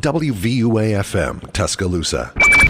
WVUA-FM, Tuscaloosa.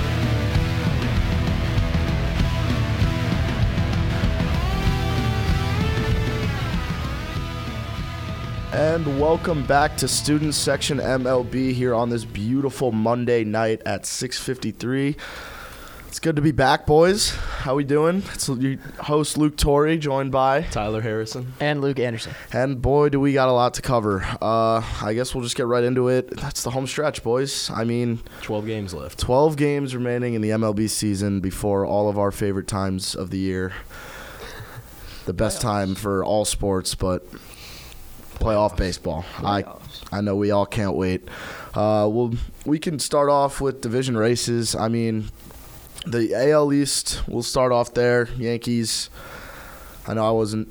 And welcome back to Student Section MLB here on this beautiful Monday night at 6:53. It's good to be back, boys. How we doing? It's your host, Luke Torrey, joined by Tyler Harrison and Luke Anderson. And boy, do we got a lot to cover. I guess we'll just get right into it. That's the home stretch, boys. I mean, 12 games left. 12 games remaining in the MLB season before all of our favorite times of the year. The best time for all sports, but playoff baseball. I know we all can't wait. Well, we can start off with division races. I mean, the AL East, we'll start off there. Yankees. I know I wasn't,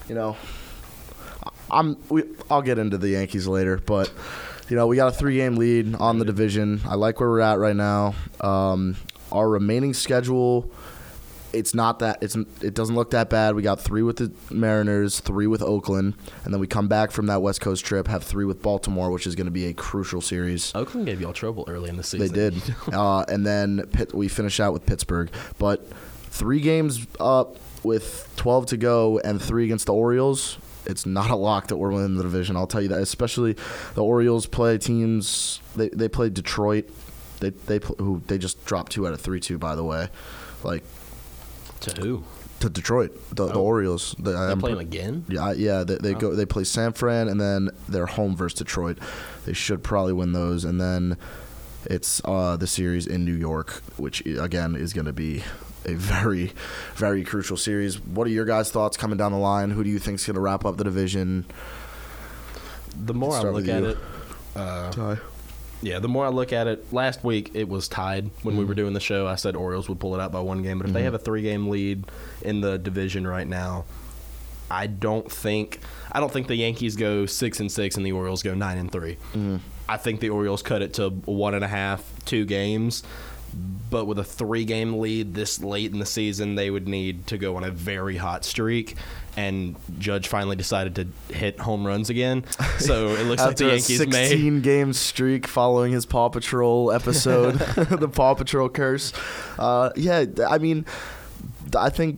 I'll get into the Yankees later, but we got a 3-game lead on the division. I like where we're at right now. Our remaining schedule, it doesn't look that bad. We got 3 with the Mariners, 3 with Oakland, and then we come back from that West Coast trip, have 3 with Baltimore, which is going to be a crucial series. Oakland gave y'all trouble early in the season. They did. And then we finish out with Pittsburgh. But 3 games up with 12 to go and 3 against the Orioles, it's not a lock that we're winning the division. I'll tell you that. Especially the Orioles play teams. They play Detroit. They just dropped 2 out of 3 to, by the way. To who? To Detroit, the Orioles. They play them again? Yeah. They play San Fran, and then they're home versus Detroit. They should probably win those, and then it's the series in New York, which again is going to be a very, very crucial series. What are your guys' thoughts coming down the line? Who do you think is going to wrap up the division? The more I look at it, the more I look at it, last week it was tied when we were doing the show. I said Orioles would pull it out by 1 game, but if they have a 3-game lead in the division right now, I don't think the Yankees go 6-6 and the Orioles go 9-3. I think the Orioles cut it to 1.5, 2 games. But with a 3-game lead this late in the season, they would need to go on a very hot streak. And Judge finally decided to hit home runs again. So it looks like the Yankees After a 16-game streak following his Paw Patrol episode, the Paw Patrol curse. I mean, I think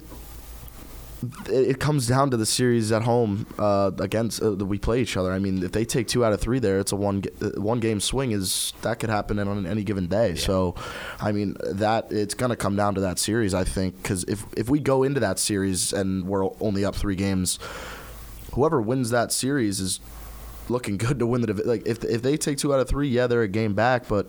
it comes down to the series at home against we play each other. I mean, if they take 2 out of 3 there, it's a one-game swing. That could happen on any given day. Yeah. So, I mean, that it's going to come down to that series, I think, because if we go into that series and we're only up 3 games, whoever wins that series is looking good to win the division. Like if they take 2 out of 3, yeah, they're a game back, but.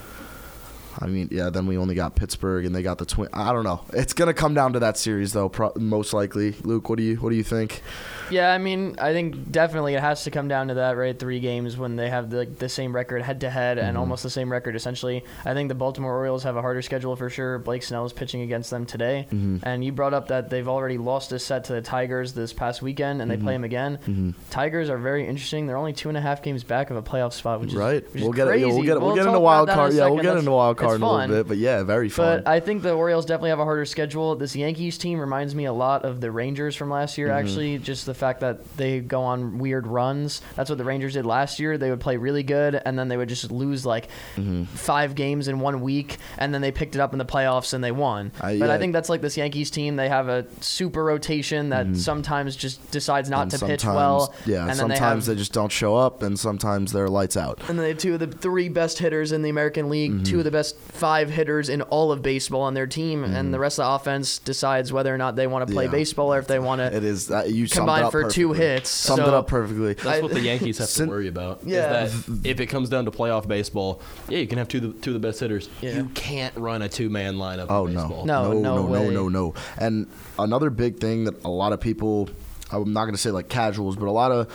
I mean, yeah, then we only got Pittsburgh, and they got the Twins. I don't know. It's going to come down to that series, though, most likely. Luke, what do you think? Yeah, I mean, I think definitely it has to come down to that, right? 3 games when they have the same record head-to-head and almost the same record, essentially. I think the Baltimore Orioles have a harder schedule for sure. Blake Snell is pitching against them today. And you brought up that they've already lost a set to the Tigers this past weekend, and they play them again. Tigers are very interesting. They're only 2.5 games back of a playoff spot, which is we'll get crazy. We'll get into wild card. Yeah, we'll get into wild card in a little bit, but yeah, very fun. But I think the Orioles definitely have a harder schedule. This Yankees team reminds me a lot of the Rangers from last year, actually. Just the fact that they go on weird runs. That's what the Rangers did last year. They would play really good, and then they would just lose 5 games in 1 week, and then they picked it up in the playoffs and they won. I think that's like this Yankees team. They have a super rotation that sometimes just decides not to pitch well. Yeah, and sometimes they just don't show up, and sometimes they're lights out. And then they have 2 of the 3 best hitters in the American League, 2 of the best 5 hitters in all of baseball on their team, and the rest of the offense decides whether or not they want to play baseball or if they want to combine for 2 hits. Summed it up perfectly. That's what the Yankees have to worry about. Yeah. Is that if it comes down to playoff baseball, you can have two of the best hitters. Yeah. You can't run a 2-man lineup in baseball. No. And another big thing that a lot of people, I'm not going to say like casuals, but a lot of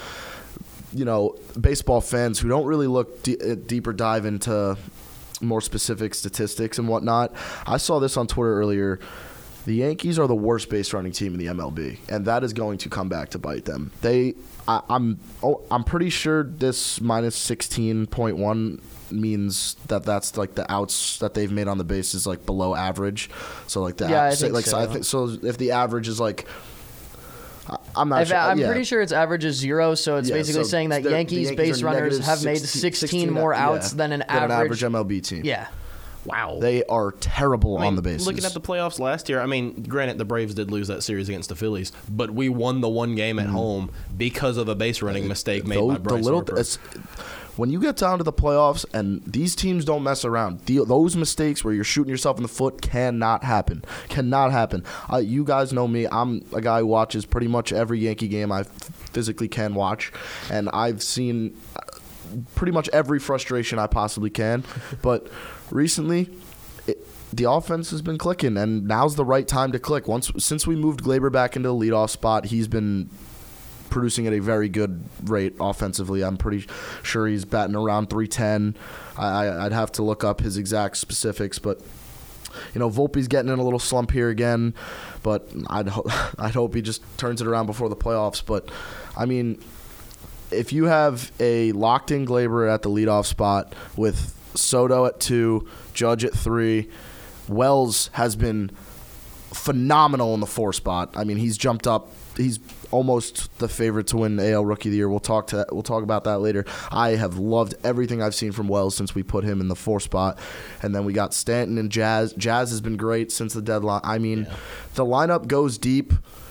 baseball fans who don't really look deeper dive into more specific statistics and whatnot. I saw this on Twitter earlier. The Yankees are the worst base running team in the MLB, and that is going to come back to bite them. I'm pretty sure this minus 16.1 means that's like the outs that they've made on the base is like below average. So like the I think so. So if the average is like I'm not sure. I'm pretty sure its average is 0, so it's basically saying that Yankees base runners have made 16 more outs than an average MLB team. Yeah. Wow. They are terrible on the bases. Looking at the playoffs last year, I mean, granted, the Braves did lose that series against the Phillies, but we won the one game at home because of a base running mistake made by Bryce Harper. When you get down to the playoffs and these teams don't mess around, those mistakes where you're shooting yourself in the foot cannot happen. Cannot happen. You guys know me. I'm a guy who watches pretty much every Yankee game I physically can watch, and I've seen pretty much every frustration I possibly can. But recently, the offense has been clicking, and now's the right time to click. Since we moved Gleyber back into the leadoff spot, he's been producing at a very good rate offensively. I'm pretty sure he's batting around 310. I'd have to look up his exact specifics, but Volpe's getting in a little slump here again, but I'd hope he just turns it around before the playoffs. But I mean, if you have a locked-in Gleyber at the leadoff spot with Soto at 2, Judge at 3, Wells has been phenomenal in the 4 spot. I mean, he's jumped up. He's almost the favorite to win AL Rookie of the Year. We'll talk about that later. I have loved everything I've seen from Wells since we put him in the 4 spot. And then we got Stanton and Jazz. Jazz has been great since the deadline. I mean, the lineup goes deep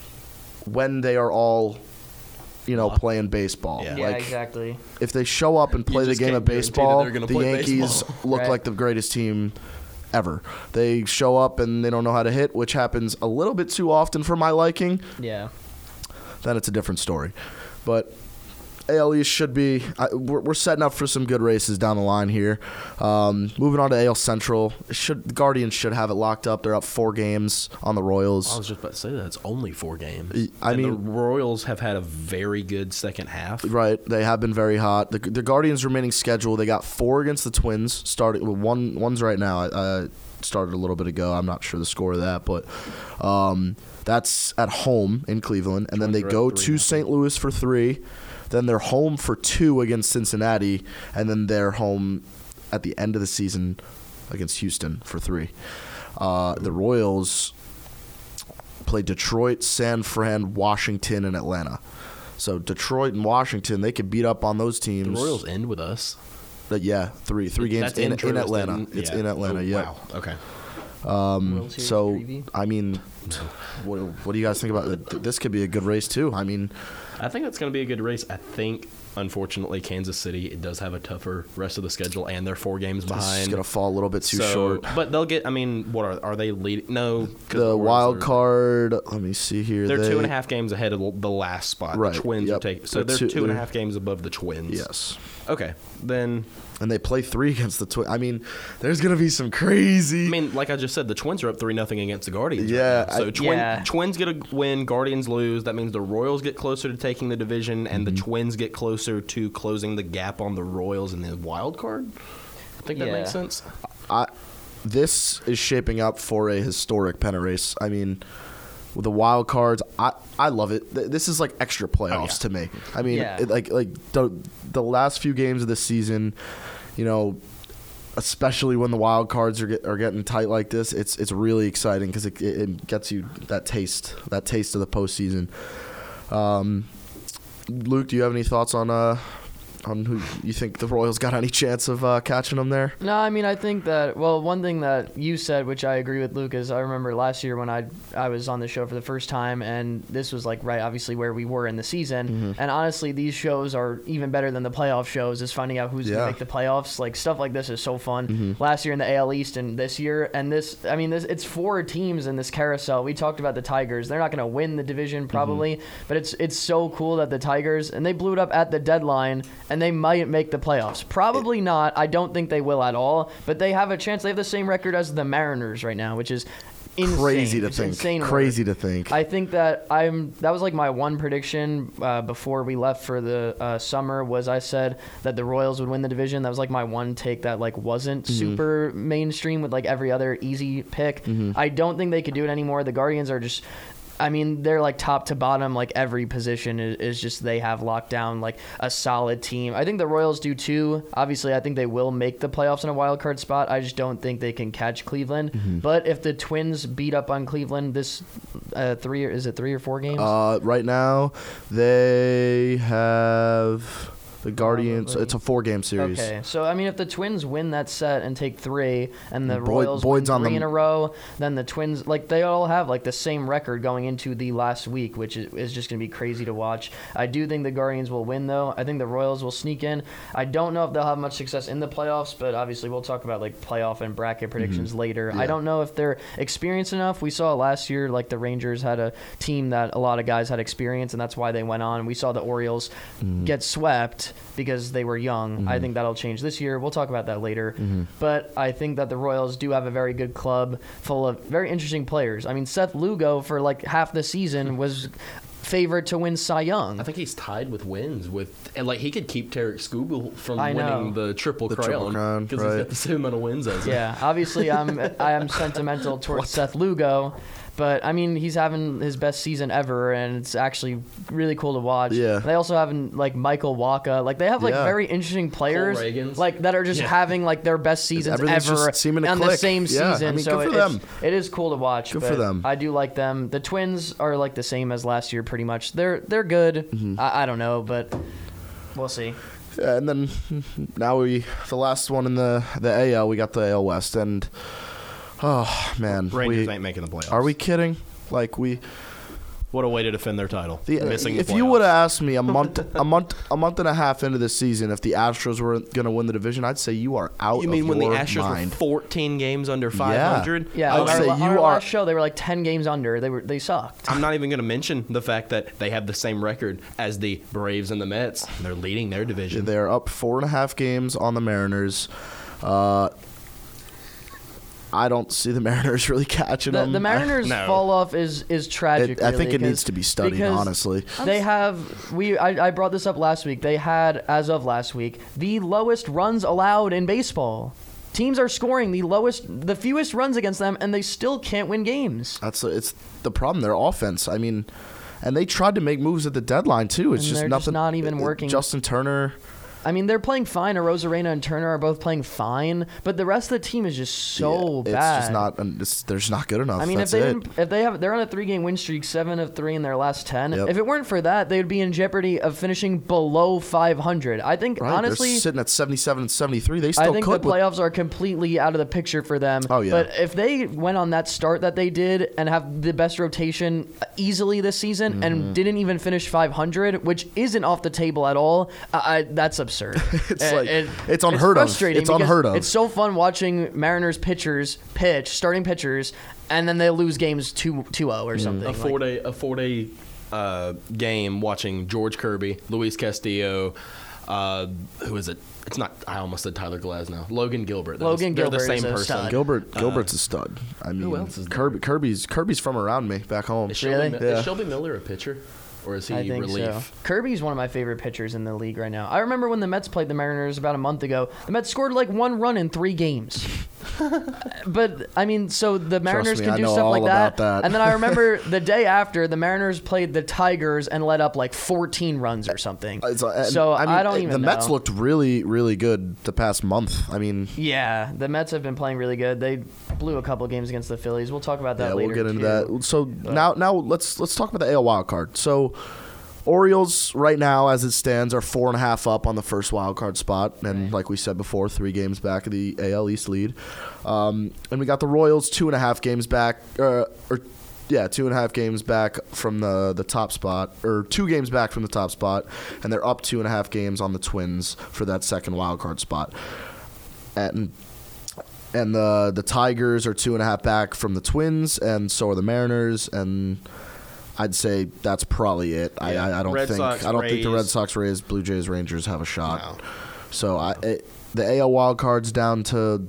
when they are all playing baseball. Yeah, exactly. If they show up and play the game of baseball, the Yankees look like the greatest team ever. They show up and they don't know how to hit, which happens a little bit too often for my liking. Yeah. Then it's a different story. But AL East should be we're setting up for some good races down the line here. Moving on to AL Central, the Guardians should have it locked up. They're up 4 games on the Royals. I was just about to say that it's only 4 games. The Royals have had a very good second half. Right, they have been very hot. The Guardians' remaining schedule, they got 4 against the Twins. Starting with one's right now. I started a little bit ago. I'm not sure the score of that, but that's at home in Cleveland, and then they go to St. Louis for 3. Then they're home for 2 against Cincinnati, and then they're home at the end of the season against Houston for 3. The Royals play Detroit, San Fran, Washington, and Atlanta. So Detroit and Washington, they could beat up on those teams. The Royals end with us. Yeah, 3 games in Atlanta. It's in Atlanta, yeah. Wow, okay. So, I mean, what do you guys think about it? This could be a good race, too. I mean, I think it's going to be a good race. I think, unfortunately, Kansas City, it does have a tougher rest of the schedule, and they're 4 games behind. It's going to fall a little bit too short. But they'll get, I mean, what are they leading? No. The wild card, let me see here. They're 2.5 games ahead of the last spot. Right. The Twins are taking. So they're 2.5 games above the Twins. Yes. Okay. Then. And they play 3 against the Twins. I mean, there's going to be some crazy. I mean, like I just said, the Twins are up 3-0 against the Guardians. Yeah. Right now. So Twins get a win, Guardians lose. That means the Royals get closer to taking the division, and the Twins get closer to closing the gap on the Royals in the wild card. I think that makes sense. This is shaping up for a historic pennant race. I mean, with the wild cards, I love it. This is like extra playoffs to me. I mean, like the last few games of the season, especially when the wild cards are getting tight like this, it's really exciting because it gets you that taste of the postseason. Luke, do you have any thoughts on who you think the Royals got any chance of catching them there? No, I mean, I think that, one thing that you said, which I agree with Luke, is I remember last year when I was on the show for the first time, and this was obviously where we were in the season. Mm-hmm. And honestly, these shows are even better than the playoff shows, is finding out who's going to make the playoffs. Like, stuff like this is so fun. Mm-hmm. Last year in the AL East and this year, and it's 4 teams in this carousel. We talked about the Tigers. They're not going to win the division probably, but it's so cool that the Tigers, and they blew it up at the deadline, and they might make the playoffs. Probably not. I don't think they will at all, but they have a chance. They have the same record as the Mariners right now, which is insane. Crazy to think. I think that that was like my one prediction before we left for the summer, was I said that the Royals would win the division. That was like my one take that wasn't super mainstream with every other easy pick. I don't think they could do it anymore. The Guardians are just, they're top to bottom, every position is just, they have locked down a solid team. I think the Royals do too. Obviously, I think they will make the playoffs in a wild card spot. I just don't think they can catch Cleveland. But if the Twins beat up on Cleveland this Is it 3 or 4 games? Right now, they have the Guardians. Probably. It's a 4-game series. Okay, so I mean, if the Twins win that set and take 3, and the Royals Boyd's win on 3 them. in a row, then the Twins, like, they all have like the same record going into the last week, which is just going to be crazy to watch. I do think the Guardians will win, though. I think the Royals will sneak in. I don't know if they'll have much success in the playoffs, but obviously we'll talk about like playoff and bracket predictions later. Yeah. I don't know if they're experienced enough. We saw last year, like, the Rangers had a team that a lot of guys had experience, and that's why they went on. We saw the Orioles get swept because they were young. I think that'll change this year. We'll talk about that later. But I think that the Royals do have a very good club full of very interesting players. I mean, Seth Lugo for like half the season was favored to win Cy Young. I think he's tied with wins and like he could keep Tarek Skubal from I know. winning the Triple Crown, Crown because he's got the same amount of wins as him. Yeah, obviously I am sentimental towards Seth Lugo, but I mean, he's having his best season ever, and it's actually really cool to watch. Yeah. They also have like Michael Waka. Like, they have like Yeah. very interesting players, Reagans. like, that are just having like their best seasons Everything's ever just seeming to on the click. same Yeah, season. I mean, so good for them. it is cool to watch. Good but for them. I do like them. The Twins are like the same as last year, pretty much. They're good. I don't know, but we'll see. Yeah, and then now the last one in the AL, we got the AL West, and oh man, Rangers ain't making the playoffs. Are we kidding? Like, What a way to defend their title. Missing the if you would playoffs. have asked me a month and a half into the season if the Astros were going to win the division, I'd say you are out. You mean of when the your Astros mind. were 14 games under 500? Yeah, I'd on say our, you on our are. last show, they were like 10 games under. They sucked. I'm not even going to mention the fact that they have the same record as the Braves and the Mets. They're leading their division. They're up 4.5 games on the Mariners. I don't see the Mariners really catching them. The Mariners No. fall off is tragic. I think really, it needs to be studied, because honestly. They have I brought this up last week. They had, as of last week, the lowest runs allowed in baseball. Teams are scoring the fewest runs against them, and they still can't win games. It's the problem. Their offense. I mean, and they tried to make moves at the deadline too. It's And just they're nothing. just not even working. Justin Turner. I mean, they're playing fine. Arozarena and Turner are both playing fine, but the rest of the team is just so it's bad. just not. They're just not good enough. I mean, That's they're on a 3-game win streak, 7 of 3 in their last 10. Yep. If it weren't for that, they would be in jeopardy of finishing below 500. I think, Right, honestly, they're sitting at 77 and 73. They still I think could. the playoffs are completely out of the picture for them. Oh, yeah. But if they went on that start that they did and have the best rotation easily this season Mm-hmm. and didn't even finish 500, which isn't off the table at all, that's absurd. It's unheard of. Frustrating It's because unheard of. It's so fun watching Mariners starting pitchers, and then they lose games 2-0 or something. A four-day game watching George Kirby, Luis Castillo, who is it? It's not. I almost said Tyler Glasnow. Logan Gilbert. They're Gilbert the same is a person. stud. Gilbert's a stud. I mean, else is there? Kirby's from around me back home. Is Really? Shelby, Yeah. is Shelby Miller a pitcher, or is he I think relief? so. Kirby's one of my favorite pitchers in the league right now. I remember when the Mets played the Mariners about a month ago. The Mets scored like 1 run in 3 games. But I mean, so the Mariners me, can I do know stuff all like about that. And then I remember the day after, the Mariners played the Tigers and let up like 14 runs or something. So I don't even the know. Mets looked really, really good the past month. I mean, Yeah, the Mets have been playing really good. They blew a couple games against the Phillies. We'll talk about that yeah, later. we'll get into too. that. So now let's talk about the AL wild card. So Orioles right now, as it stands, are 4.5 up on the first wild card spot, and like we said before, 3 games back of the AL East lead. And we got the Royals 2.5 games back, 2.5 games back from the top spot, or 2 games back from the top spot, and they're up 2.5 games on the Twins for that second wild card spot. And the Tigers are 2.5 back from the Twins, and so are the Mariners, and I'd say that's probably it. Yeah. I don't Red think Sox, I don't think the Red Rays. Sox, Rays, Blue Jays, Rangers have a shot. No. So the AL wild card's down to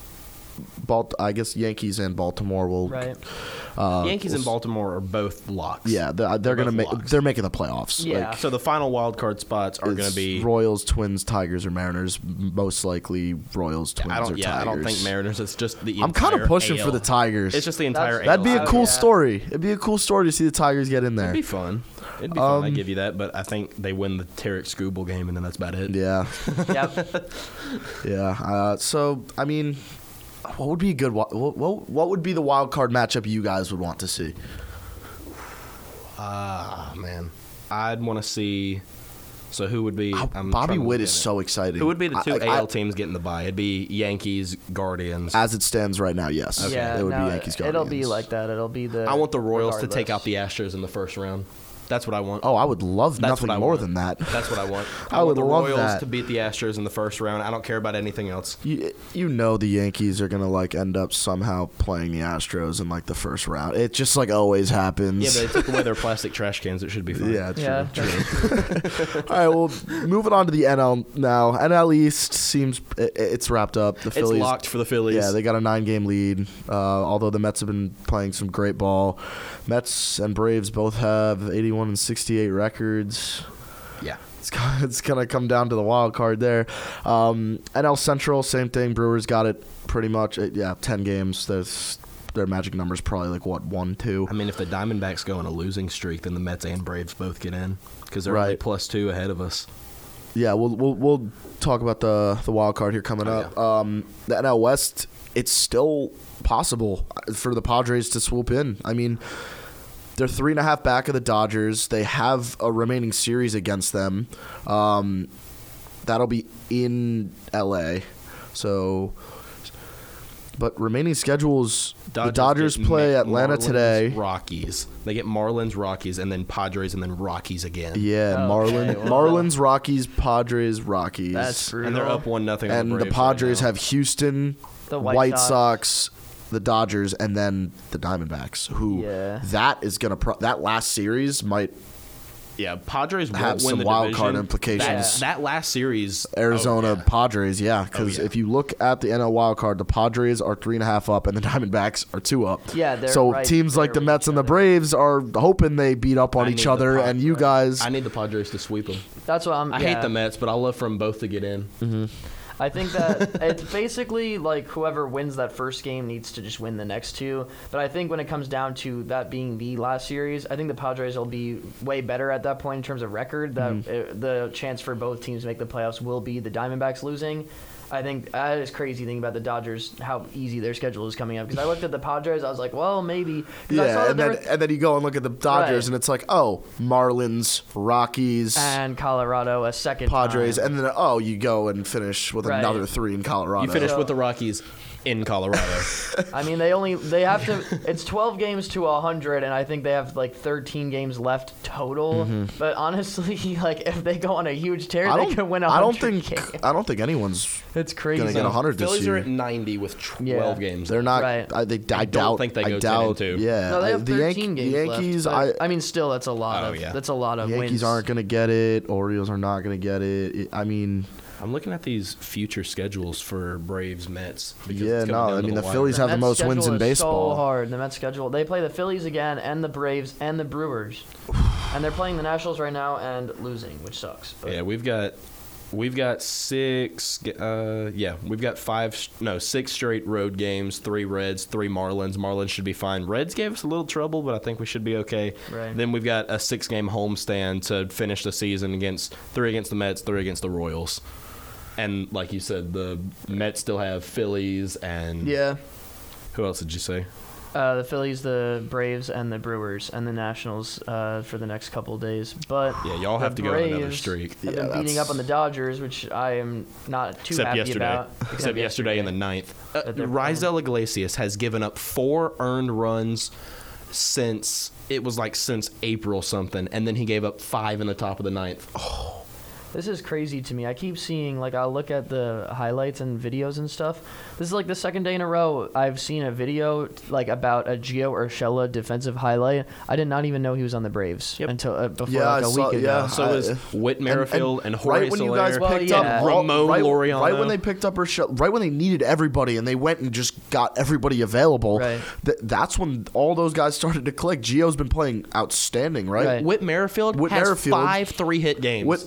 I guess Yankees and Baltimore will. Right. Yankees and Baltimore are both locks. Yeah, they're gonna both make. locks. They're making the playoffs. Yeah. So the final wild card spots are going It's to be. Royals, Twins, Tigers, or Mariners. Most likely Royals, Twins, or Tigers. I don't think Mariners. It's just the. I'm kind of entire pushing AL. for the Tigers. It's just the entire. That'd be a AL. cool Yeah. story. It'd be a cool story to see the Tigers get in there. It'd be fun. It'd be fun. I give you that, but I think they win the Tarek Skubal game, and then that's about it. Yeah, Yep. yeah. So I mean, what would be a good? What would be the wild card matchup you guys would want to see? Man. I'd want to see. So who would be? Bobby Witt is so exciting. Who would be the two AL teams getting the bye? It'd be Yankees, Guardians. As it stands right now, yes. Okay. Yeah, it would be Yankees, Guardians. It'll be like that. It'll be the. I want the Royals regardless. to take out the Astros in the first round. That's what I want. Oh, I would love That's nothing what I more want. than that. That's what I want. I would want the love Royals that. to beat the Astros in the first round. I don't care about anything else. You know the Yankees are gonna like end up somehow playing the Astros in like the first round. It just like always happens. Yeah, but they took away their plastic trash cans. It should be fine. Yeah, true. All right, well, moving on to the NL now. NL East seems it's wrapped up. The Phillies, It's locked for the Phillies. Yeah, they got a 9-game lead. Although the Mets have been playing some great ball. Mets and Braves both have 81 and 68 records. Yeah. It's gonna come down to the wild card there. NL Central, same thing. Brewers got it pretty much. 10 games. Their magic number's probably like what 1-2. I mean, if the Diamondbacks go on a losing streak, then the Mets and Braves both get in because they're Right. only +2 ahead of us. Yeah, we'll talk about the wild card here coming up. Yeah. The NL West, it's still possible for the Padres to swoop in. I mean, they're 3.5 back of the Dodgers. They have a remaining series against them. That'll be in LA. So, but remaining schedules, the Dodgers get play Atlanta Marlins, today. Rockies. They get Marlins, Rockies, and then Padres, and then Rockies again. Yeah, Okay, well. Marlins, Rockies, Padres, Rockies. That's brutal. And they're up 1-0. And on the Braves Padres right now. have Houston, The White Sox, the Dodgers, and then the Diamondbacks. Who that is gonna that last series might Padres have won't win some the wild division. card implications. That last series, Arizona Padres, because yeah. if you look at the NL wild card, the Padres are 3.5 up, and the Diamondbacks are 2 up. Yeah, they're so right teams like the there with Mets each and the other. Braves are hoping they beat up on I each need the other, Padres. and you guys. I need the Padres to sweep them. That's what I'm. I hate the Mets, but I'll love for them both to get in. I think that it's basically like whoever wins that first game needs to just win the next two. But I think when it comes down to that being the last series, I think the Padres will be way better at that point in terms of record. That the chance for both teams to make the playoffs will be the Diamondbacks losing. I think that is crazy thing about the Dodgers, how easy their schedule is coming up. Because I looked at the Padres, I was like, well, maybe. Yeah, and then you go and look at the Dodgers, Right. and it's like, oh, Marlins, Rockies, and Colorado a second Padres, time. and then you go and finish with Right. another 3 in Colorado. You finish with the Rockies in Colorado. I mean, they have to. It's 12 games to 100, and I think they have like 13 games left total. But honestly, like if they go on a huge tear, they could win 100 games. I don't think anyone's It's crazy. gonna get 100 this Phillies year. are at 90 with 12 Yeah. games. They're not. Right. I doubt. think they I go 10 doubt. and 2. Yeah. No, they have the 13 games the Yankees. left. I mean, still, that's a lot Oh, of. yeah. That's a lot of Yankees wins. aren't gonna get it. Orioles are not gonna get it. I mean, I'm looking at these future schedules for Braves, Mets. because yeah, it's coming no. down I to mean, the wire. Phillies have the Mets most wins schedule in is baseball. So hard. The Mets schedule. They play the Phillies again, and the Braves, and the Brewers, and they're playing the Nationals right now and losing, which sucks. But Yeah, we've got 6. We've got 6 straight road games. 3 Reds, 3 Marlins. Marlins should be fine. Reds gave us a little trouble, but I think we should be okay. Right. Then we've got a 6-game homestand to finish the season against 3 against the Mets, 3 against the Royals. And like you said, the Mets still have Phillies and yeah. who else did you say? The Phillies, the Braves, and the Brewers, and the Nationals for the next couple of days. But Yeah, y'all have the to go on another Braves streak. have Yeah, been beating that's- up on the Dodgers, which I am not too Except happy yesterday. about. Except yesterday in the 9th. But they're Rizal Iglesias has given up 4 earned runs since April something, and then he gave up 5 in the top of the 9th. This is crazy to me. I keep seeing, like, I'll look at the highlights and videos and stuff. This is like the second day in a row I've seen a video, like, about a Gio Urshela defensive highlight. I did not even know he was on the Braves until before, Yeah, like, I a saw- week ago. yeah. So is Whit Merrifield and Jorge right when you guys Soler, picked Well, up yeah. Ramon right Laureano. when they picked up right when they needed everybody and they went and just got everybody available. Right. That's when all those guys started to click. Gio's been playing outstanding, right? Right. Whit Merrifield Whit has Merrifield- 5 3-hit games. Whit Merrifield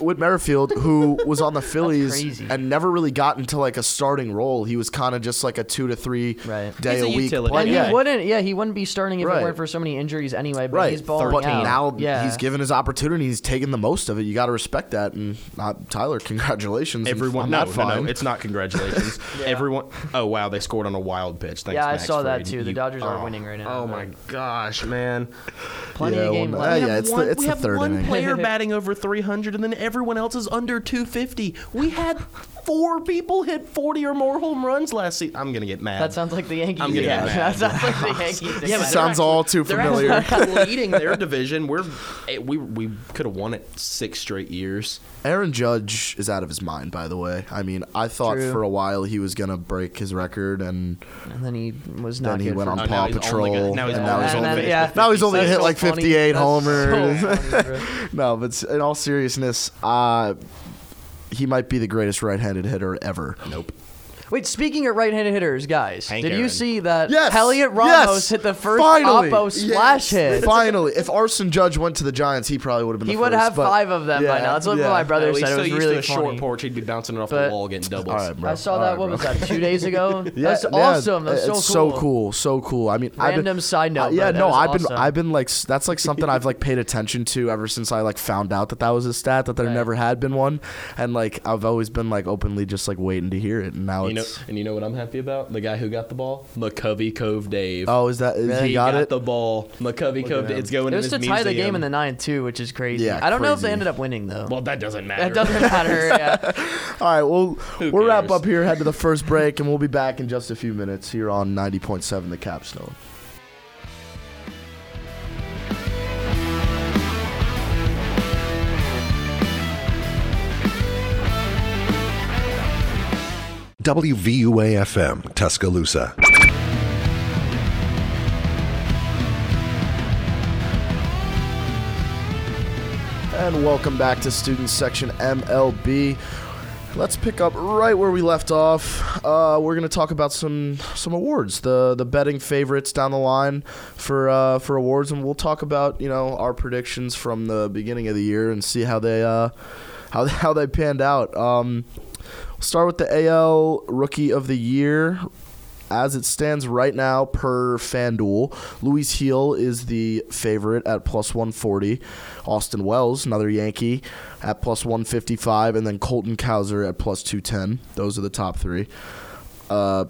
outfield who was on the Phillies crazy. and never really got into like a starting role. He was kind of just like a 2 to 3 day He's a a week utility player. And he wouldn't be starting if it weren't for so many injuries anyway. But he's balling but out. now he's given his opportunity. He's taken the most of it. You got to respect that. And Tyler, congratulations. Everyone, no, it's not congratulations. Everyone. Oh wow, they scored on a wild pitch. Thanks, I Max saw that Fried. too. The Dodgers are winning right now. Oh my gosh, man! Plenty of game left. It's the third one inning. player batting over 300, and then everyone else is under 250. We had 4 people hit 40 or more home runs last season. I'm gonna get mad. That sounds like the Yankees. I'm gonna get mad. That sounds like the Yankees. Yeah, sounds all too familiar. They're leading their division. We could have won it 6 straight years. Aaron Judge is out of his mind, by the way. I mean, I thought for a while he was gonna break his record, and then he was not. Then he went on Paw now he's Patrol. now he's only hit like 58 homers. So funny, No, but in all seriousness, he might be the greatest right-handed hitter ever. Nope. Wait, speaking of right-handed hitters, guys, Hank did you Aaron. see that Yes! Elliot Ramos hit the first Oppo splash hit? Finally. If Arson Judge went to the Giants, he probably would have been He the would first. have 5 of them by now. That's what my brother said. It was really a funny. short porch. He'd be bouncing it off the wall, getting doubles. All right, bro. I saw that. What was that? 2 days ago. That's Yeah, awesome. That's it's so cool. so cool. I mean, Random side note. yeah, but no, that was awesome. I've been like, that's like something I've like paid attention to ever since I like found out that was a stat, that there never had been one, and like I've always been like openly just like waiting to hear it, and now you know what I'm happy about? The guy who got the ball, McCovey Cove Dave. Oh, is that he got it? The ball, McCovey Cove. It's going. It was in his to tie the museum. game in the 9th too, which is crazy. Yeah, I don't know if crazy. they ended up winning though. Well, that doesn't matter. That doesn't matter. Yeah. All right, well, we'll wrap cares? up here, head to the first break, and we'll be back in just a few minutes here on 90.7 The Capstone. WVUA-FM, Tuscaloosa. And welcome back to Student Section MLB. Let's pick up right where we left off. We're going to talk about some awards, the betting favorites down the line for awards, and we'll talk about our predictions from the beginning of the year and see how they panned out. We'll start with the AL Rookie of the Year. As it stands right now, per FanDuel, Luis Gil is the favorite at plus 140. Austin Wells, another Yankee, at plus 155. And then Colton Cowser at plus 210. Those are the top 3. I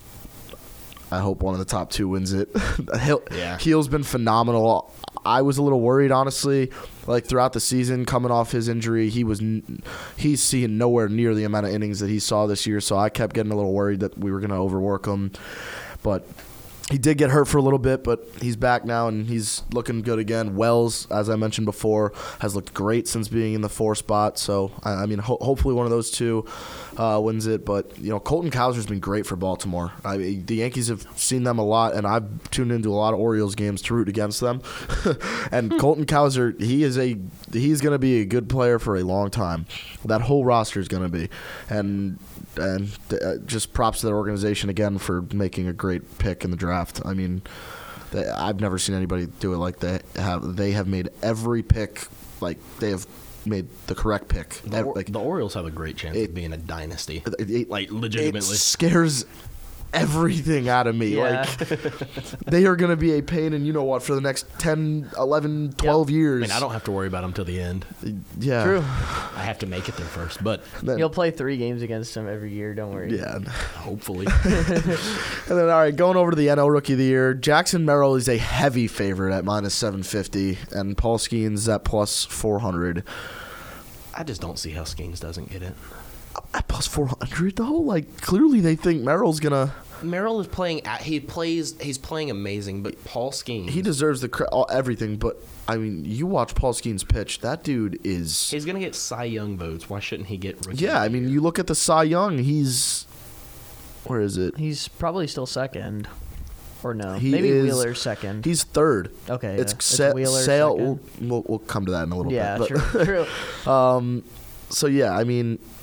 hope one of the top 2 wins it. Gil's been phenomenal. I was a little worried, honestly. Like throughout the season, coming off his injury, he's seeing nowhere near the amount of innings that he saw this year. So I kept getting a little worried that we were going to overwork him. But he did get hurt for a little bit, but he's back now and he's looking good again. Wells, as I mentioned before, has looked great since being in the 4 spot. So I mean, hopefully one of those 2 wins it. But Colton Cowser's been great for Baltimore. The Yankees have seen them a lot, and I've tuned into a lot of Orioles games to root against them. And Colton Cowser, he's going to be a good player for a long time. That whole roster is going to be, and just props to their organization again for making a great pick in the draft. I mean, I've never seen anybody do it like they have. They have made every pick, like they have made the correct pick. The Orioles have a great chance of being a dynasty. Legitimately. It scares everything out of me. Yeah. Like, they are going to be a pain in, for the next 10, 11, 12 years. I mean, I don't have to worry about them till the end. Yeah. True. I have to make it there first, but You'll play 3 games against them every year. Don't worry. Yeah. hopefully. And then, all right, going over to the NL Rookie of the Year, Jackson Merrill is a heavy favorite at minus 750, and Paul Skeens at plus 400. I just don't see how Skeens doesn't get it. At plus 400, though? Like, clearly they think Merrill's going to... Merrill is playing. He's playing amazing, but Paul Skeens. He deserves everything, but I mean, you watch Paul Skeens pitch. That dude is. He's gonna get Cy Young votes. Why shouldn't he get Rookie? Yeah, I mean, you look at the Cy Young. He's. Where is it? He's probably still second, or no? Maybe Wheeler's second. He's third. Okay, it's Wheeler. Sale. We'll come to that in a little bit. Yeah, but, true. So yeah, I mean,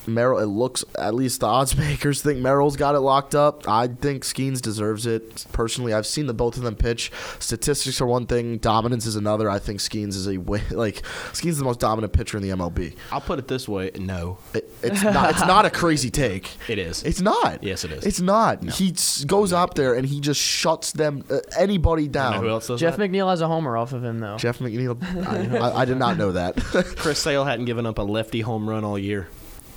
Merrill. It looks, at least the odds makers think Merrill's got it locked up. I think Skeens deserves it. Personally, I've seen both of them pitch. Statistics are one thing, dominance is another. I think Skeens is Skeens is the most dominant pitcher in the MLB. I'll put it this way: no, it's not. It's not a crazy take. It is. It's not. Yes, it is. It's not. No. He goes up there and he just shuts them anybody down. You know who else does Jeff that? McNeil has a homer off of him though. Jeff McNeil. I did not know that. Chris Sale hadn't given up a lefty home run all year.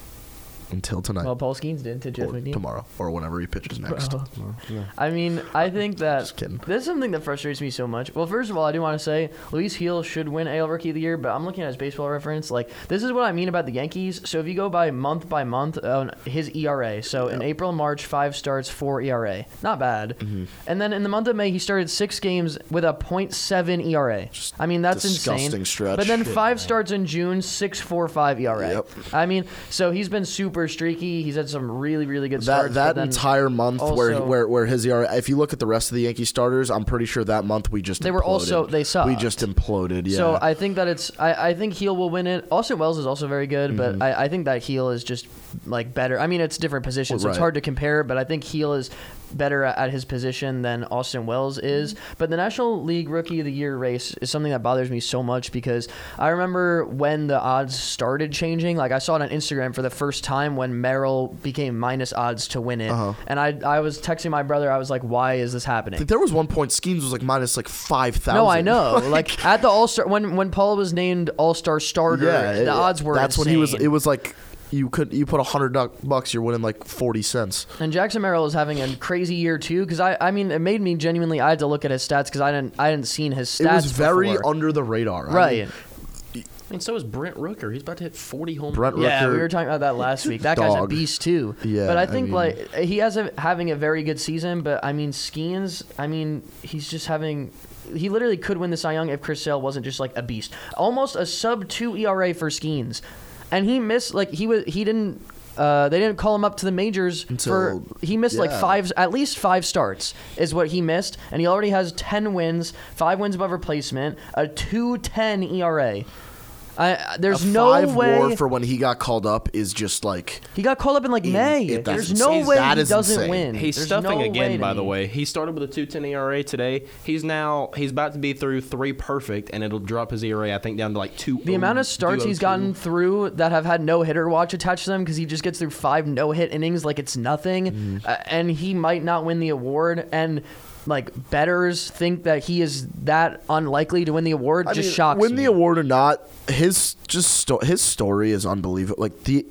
Until tonight. Well, Paul Skeens did to Jeff McNeil. Tomorrow, or whenever he pitches next. Yeah. I mean, I think that Just kidding. this is something that frustrates me so much. Well, first of all, I do want to say Luis Gil should win AL Rookie of the Year, but I'm looking at his Baseball Reference. Like, this is what I mean about the Yankees. So if you go by month on his ERA, so in April and March, 5 starts, 4 ERA. Not bad. Mm-hmm. And then in the month of May, he started 6 games with a .7 ERA. I mean, that's disgusting insane. stretch. But then Shit, 5 starts in June, 6.45 ERA. Yep. I mean, so he's been super streaky. He's had some really, really good starts. That but then entire month also- where his ERA, if you look at the rest of the Yankee starters, I'm pretty sure that month we just They were imploded. also- they sucked. We just imploded. Yeah. So I think that I think Heel will win it. Austin Wells is also very good, but I think that Heel is just like better. I mean, it's different positions, so it's Right. hard to compare, but I think Heel is better at his position than Austin Wells is. But the National League Rookie of the Year race is something that bothers me so much because I remember when the odds started changing. Like I saw it on Instagram for the first time when Merrill became minus odds to win it. And I was texting my brother. I was like, why is this happening? there was one point Skeens was like minus like 5,000. No, I know. Like at the All-Star when Paul was named All-Star starter, the odds were That's insane. when he was. It was like you put $100, you're winning like 40 cents. And Jackson Merrill is having a crazy year too, because I mean, it made me genuinely. I had to look at his stats because I hadn't seen his stats. It was very before. under the radar. Right. I mean, so is Brent Rooker. He's about to hit 40 home Brent runs. Yeah, Rooker, we were talking about that last week. That guy's a dog. beast too. Yeah, but I I think mean- like he has having a very good season. But I mean, Skeens. I mean, he's just having. He literally could win the Cy Young if Chris Sale wasn't just like a beast. Almost a sub-2 ERA for Skeens, and he missed like he didn't. They didn't call him up to the majors he missed like at least 5 starts is what he missed, and he already has 10 wins, 5 wins above replacement, a 2.10 ERA. There's no 5 way WAR for when he got called up is just like he got called up in like May. that's There's no insane. way That he is doesn't insane. win. He's There's stuffing no again, way by to the me. way. He started with a 2.10 ERA today. He's about to be through 3 perfect, and it'll drop his ERA, I think, down to like 2. The amount of starts he's gotten through that have had no hitter watch attached to them because he just gets through 5 no hit innings like it's nothing, and he might not win the award. And like bettors think that he is that unlikely to win the award. I Just mean, shocks win me. the award or not, his story is unbelievable. Like the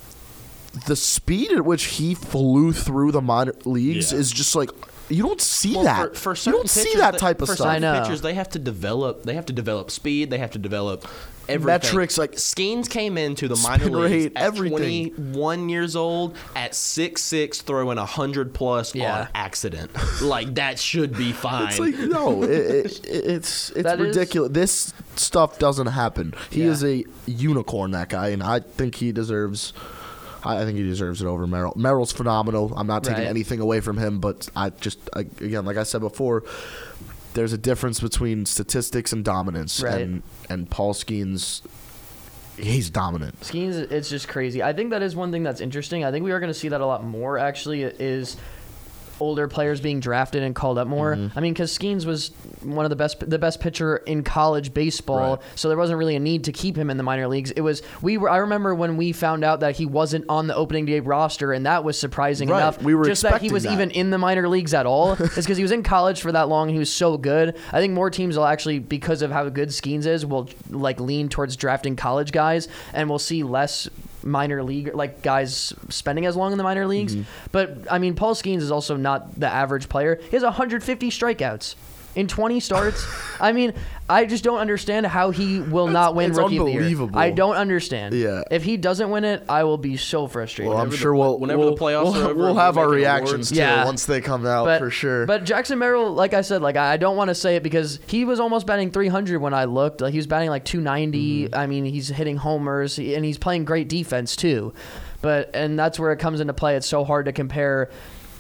speed at which he flew through the minor leagues is just like you don't see that. For you certain don't see pitchers, that type of for stuff. certain I know. pitchers, they have to develop speed. They have to develop everything. Metrics, like Skeens came into the minor spin leagues rate, at everything. 21 years old at 6'6", throwing 100+ on accident. Like that should be fine. It's like no, it's That is- ridiculous. This stuff doesn't happen. He is a unicorn, that guy, and I think he deserves. I think he deserves it over Merrill. Merrill's phenomenal. I'm not taking Right. anything away from him, but again, like I said before, there's a difference between statistics and dominance, Right. and Paul Skeens, he's dominant. Skeens, it's just crazy. I think that is one thing that's interesting. I think we are going to see that a lot more, actually, is older players being drafted and called up more. I mean, because Skeens was one of the best pitcher in college baseball, Right. so there wasn't really a need to keep him in the minor leagues. I remember when we found out that he wasn't on the opening day roster, and that was surprising Right. enough. We were just that he expecting was that. even in the minor leagues at all. It's because he was in college for that long and he was so good. I think more teams will actually, because of how good Skeens is, will like lean towards drafting college guys, and we'll see less minor league like guys spending as long in the minor leagues. But I mean, Paul Skeens is also not the average player. He has 150 strikeouts in 20 starts. I mean, I just don't understand how he will not win it's Rookie of the Year. unbelievable. I don't understand. Yeah. If he doesn't win it, I will be so frustrated. Well, I'm Whenever sure whenever the playoffs are over, we'll and have we're our making reactions awards. too Yeah. once they come out for sure. But Jackson Merrill, like I said, like I don't want to say it because he was almost batting 300 when I looked. Like he was batting like 290. I mean, he's hitting homers and he's playing great defense too. And that's where it comes into play. It's so hard to compare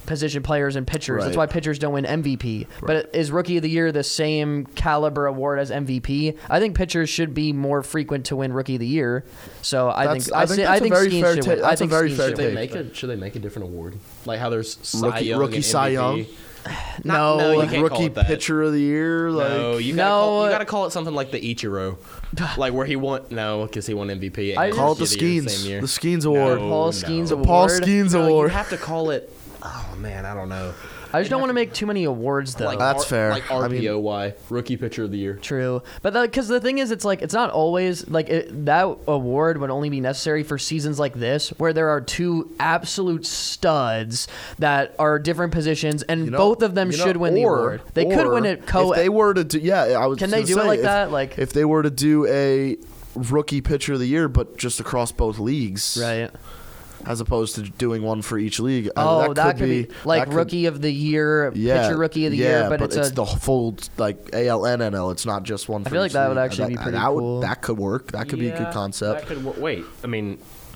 position players and pitchers. Right. That's why pitchers don't win MVP. But is Rookie of the Year the same caliber award as MVP? I think pitchers should be more frequent to win Rookie of the Year. So I think Skeens should win. I think Skeens should win. Should they make a different award? Like how there's Rookie Cy Young? No, you can't Rookie call it that. Pitcher of the Year? No, you gotta call it something like the Ichiro. Like where he won, because he won MVP. Call it the Skeens. The Skeens Award. Paul Skeens Award. Paul Skeens Award. You have to call it, oh man, I don't know. I just don't want to make too many awards, though. That's fair. Like RPOY, Rookie Pitcher of the Year. True. But because the thing is, it's not always, that award would only be necessary for seasons like this, where there are two absolute studs that are different positions, and both of them should win the award. They could win it If they were to do, Can they do it like that? If they were to do a Rookie Pitcher of the Year, but just across both leagues. Right. As opposed to doing one for each league. That could be Rookie of the Year, Pitcher Rookie of the Year, but it's the full AL and NL. It's not just one. I feel like that would actually be pretty cool. That could work. That could be a good concept. That could wait. I mean,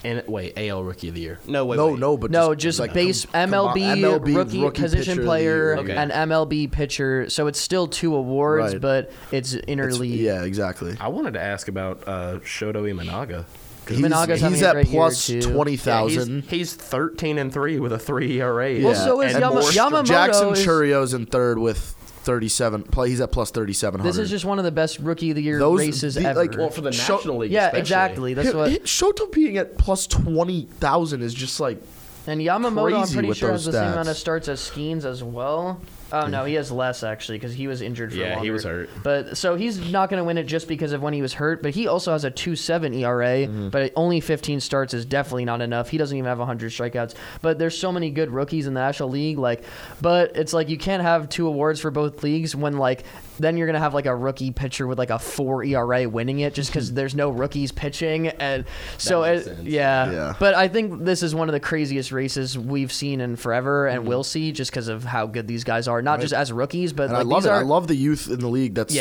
AL Rookie of the Year. Just base MLB rookie position player and MLB pitcher. So it's still two awards, but it's interleague. Yeah, exactly. I wanted to ask about Shoto Imanaga. He's at plus 20,000. He's 13-3 with a 3 ERA. Yeah. Well, so is Yamamoto. Jackson Churrio's in third with 37. He's at plus 3,700. This is just one of the best Rookie of the Year races ever. For the National League. Yeah, especially. exactly. That's what Shoto being at plus 20,000 is just like. And Yamamoto, I'm pretty sure has the same amount of stats. starts as Skeens as well. Oh, no, he has less, actually, because he was injured for longer. Yeah, he was hurt. But so he's not going to win it just because of when he was hurt, but he also has a 2.7 ERA, but only 15 starts is definitely not enough. He doesn't even have 100 strikeouts. But there's so many good rookies in the National League, but it's you can't have two awards for both leagues when, then you're going to have, a rookie pitcher with, a 4 ERA winning it just because there's no rookies pitching. And so, yeah. But I think this is one of the craziest races we've seen in forever and will see just because of how good these guys are. Not just as rookies, but I love it. I love the youth in the league. That's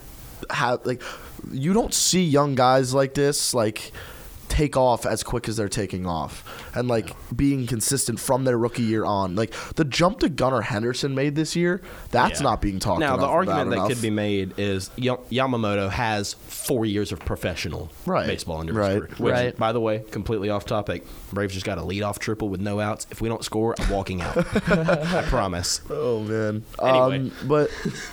you don't see young guys like this take off as quick as they're taking off, and being consistent from their rookie year on. The jump to Gunnar Henderson made this year, that's not being talked about. Now the argument that could be made is Yamamoto has 4 years of professional baseball under his career. Which, by the way, completely off topic. Braves just got a leadoff triple with no outs. If we don't score, I'm walking out. I promise. Oh man. Anyway, but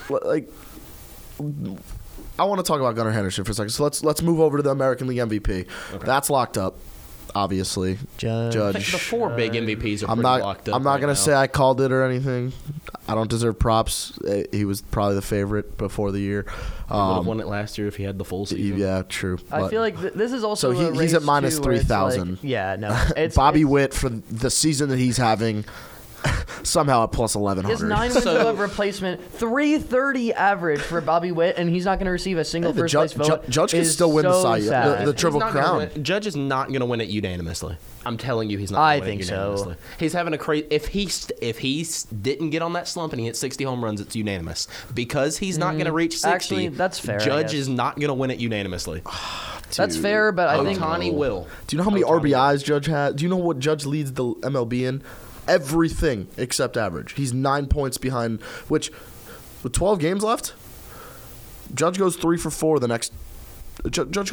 I want to talk about Gunnar Henderson for a second. So let's move over to the American League MVP. Okay. That's locked up, obviously. Judge. I think the 4 big MVPs are locked up. I'm not going to say I called it or anything. I don't deserve props. He was probably the favorite before the year. He would have won it last year if he had the full season. Yeah, true. I feel like this is also so he's at minus 3,000. Bobby Witt for the season that he's having. Somehow at plus 1,100. His 9 wins above replacement, 330 average for Bobby Witt, and he's not going to receive a single first place vote. Judge can still win the Triple Crown. Judge is not going to win it unanimously. I'm telling you, he's not going to win it unanimously. So. He's having a crazy. If he didn't get on that slump and he hit 60 home runs, it's unanimous. Because he's not going to reach 60. Actually, that's fair. Judge is not going to win it unanimously. That's fair, but I think Ohtani will. Do you know how many RBIs Judge had? Do you know what Judge leads the MLB in? Everything except average. He's 9 points behind, which with 12 games left, Judge goes 3 for 4 the next. Judge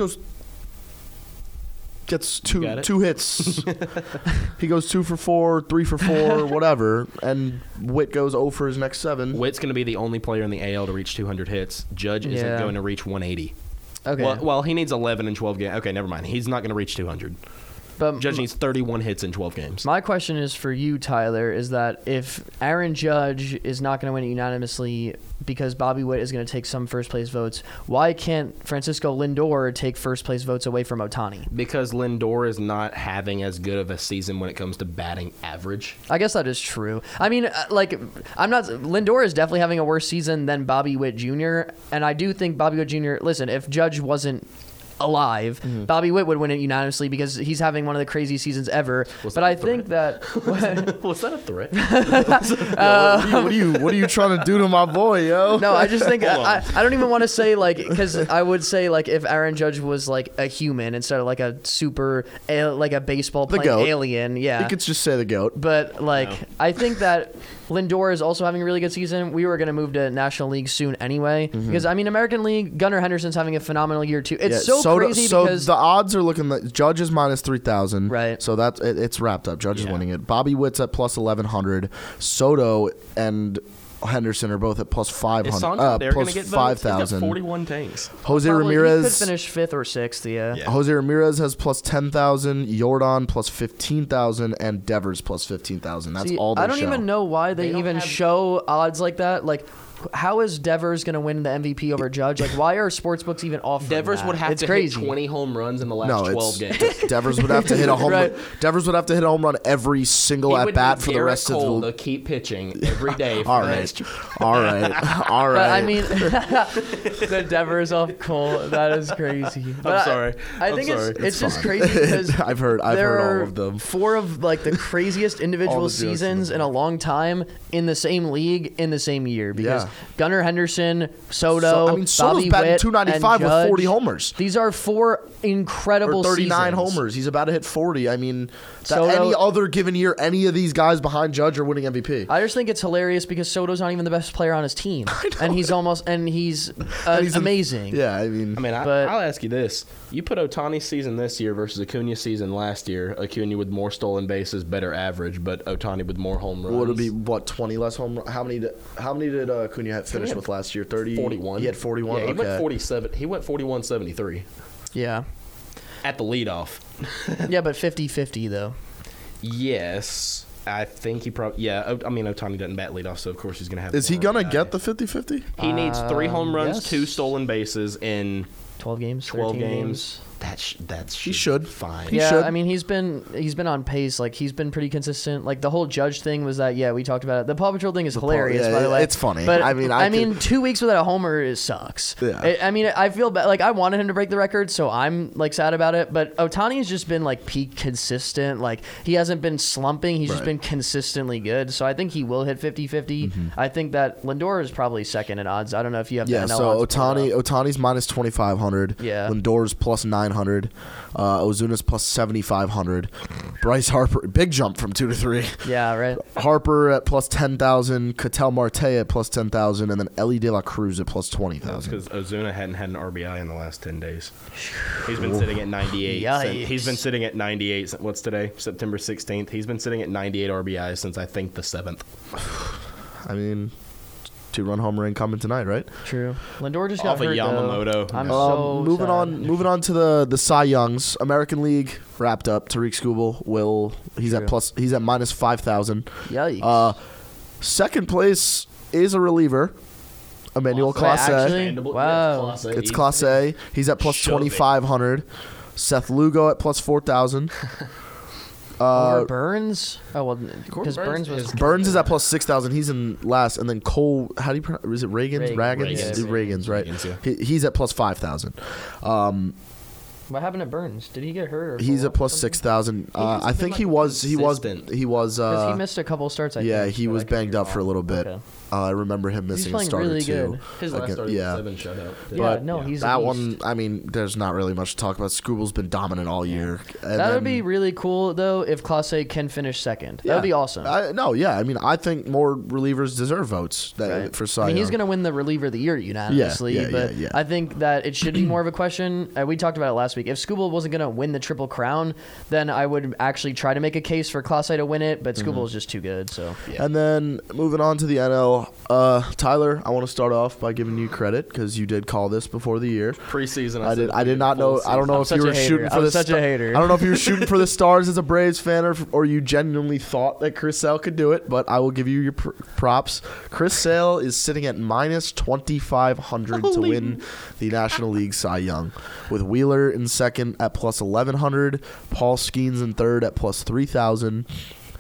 gets two hits. He goes 2 for 4, 3 for 4, whatever, and Witt goes 0 for his next 7. Witt's going to be the only player in the AL to reach 200 hits. Judge isn't going to reach 180. Okay. Well, he needs 11 in 12 games. Okay, never mind. He's not going to reach 200. But Judge needs 31 hits in 12 games. My question is for you, Tyler, is that if Aaron Judge is not going to win it unanimously because Bobby Witt is going to take some first-place votes, why can't Francisco Lindor take first-place votes away from Ohtani? Because Lindor is not having as good of a season when it comes to batting average. I guess that is true. I mean, Lindor is definitely having a worse season than Bobby Witt Jr., and I do think Bobby Witt Jr., listen, if Judge wasn't alive. Bobby Witt would win it unanimously because he's having one of the craziest seasons ever. But I think that was that a threat? What are you trying to do to my boy, yo? No, I just think I don't even want to say like, because I would say like if Aaron Judge was like a human instead of like a like a baseball playing alien, yeah, you could just say the GOAT. But like I think that Lindor is also having a really good season. We were going to move to National League soon anyway, because I mean American League, Gunnar Henderson's having a phenomenal year too. It's crazy because the odds are looking like Judge is minus 3,000, right? So that's it's wrapped up. Judge is winning it. Bobby Witt's at plus 1,100. Soto and Henderson are both at plus 500. Plus 5,000. 41 tanks. Jose He Ramirez could finish 5th or 6th. Yeah. Jose Ramirez has plus 10,000. Jordan plus 15,000, and Devers plus 15,000. That's all they show. I don't even know why they even show odds like that. Like, how is Devers going to win the MVP over Judge? Like, why are sportsbooks even offering Devers that? would have to hit 20 home runs in the last 12 games. Devers would have to hit a home run. Devers would have to hit a home run every single at bat for the rest of the. To keep pitching every day. All right. But I mean, the Devers off Cole, that is crazy. But I'm sorry. I think it's just crazy because I've heard all of them. 4 of like the craziest individual seasons in a long time in the same league in the same year because Gunnar Henderson, Soto, Soto's Bobby batting Witt, 295 with 40 homers. These are 4 incredible 39 seasons. homers. He's about to hit 40. I mean, any other given year, any of these guys behind Judge are winning MVP. I just think it's hilarious because Soto's not even the best player on his team, and he's amazing. I'll ask you this: you put Ohtani's season this year versus Acuna's season last year. Acuna with more stolen bases, better average, but Ohtani with more home runs. Would it be 20 less home runs? How many did Acuna finish with last year? 30, 41. He had 41. Yeah, he went 47. He went 41-73. Yeah. At the leadoff. Yeah, but 50-50 though. Yes. I think he probably... Yeah, I mean, Ohtani doesn't bat leadoff, so of course he's going to have... Is he going to get the 50-50? He needs 3 home runs, yes. 2 stolen bases in... 12 games? 12 games. He should. Fine. He should. I mean, he's been on pace. Like, he's been pretty consistent. Like, the whole Judge thing was that, we talked about it. The Paw Patrol thing is hilarious, by the way. It's funny. But, I mean, 2 weeks without a homer sucks. Yeah. I feel bad. Like, I wanted him to break the record, so I'm, like, sad about it. But Ohtani's just been, like, peak consistent. Like, he hasn't been slumping. He's just been consistently good. So I think he will hit 50-50. Mm-hmm. I think that Lindor is probably second in odds. I don't know if you have the NL so odds. Ohtani's minus 2,500. Yeah. Lindor's plus 900. Ozuna's plus 7,500. Bryce Harper, big jump from 2 to 3. Yeah, right. Harper at plus 10,000. Ketel Marte at plus 10,000. And then Ellie De La Cruz at plus 20,000. That's because Ozuna hadn't had an RBI in the last 10 days. He's been sitting at 98. He's been sitting at 98. What's today? September 16th. He's been sitting at 98 RBIs since I think the 7th. I mean... 2-run homer incoming tonight, right? True. Lindor just got off hurt, of Yamamoto. I'm so moving sad. Moving on to the Cy Youngs. American League wrapped up. Tariq Skubal he's at minus 5,000. Yikes. Second place is a reliever. Emmanuel Clase. Wow. It's Clase. He's at plus 2,500. Seth Lugo at plus 4,000. Over Burns? Oh, well, because Burns is at plus 6,000. He's in last. And then Cole, how do you pronounce? Is it Reagans? Reagans, right? Yeah. He's at plus 5,000. What happened to Burns? Did he get hurt? He's at plus 6,000. I think he was. Because he missed a couple starts. I think. He was banged up for a little bit. Okay. I remember him missing a start or 2. Good. His last start was 7 shutout. But he's that one. I mean, there's not really much to talk about. Skubal's been dominant all year. That would be really cool though if Clase can finish second. That would be awesome. I mean, I think more relievers deserve votes for Cy Young. I mean, he's going to win the reliever of the year unanimously. But I think that it should be more of a question. We talked about it last week. If Skubal wasn't going to win the Triple Crown, then I would actually try to make a case for Clase to win it. But Skubal is just too good. So. Yeah. And then moving on to the NL. Tyler, I want to start off by giving you credit because you did call this before the year. Preseason, I did not know. I don't know if you were shooting for the. Such a hater. I don't know if you were shooting for the stars as a Braves fan or you genuinely thought that Chris Sale could do it. But I will give you your props. Chris Sale is sitting at minus 2,500 to win the National League Cy Young, with Wheeler in second at plus 1,100, Paul Skeens in third at plus 3,000.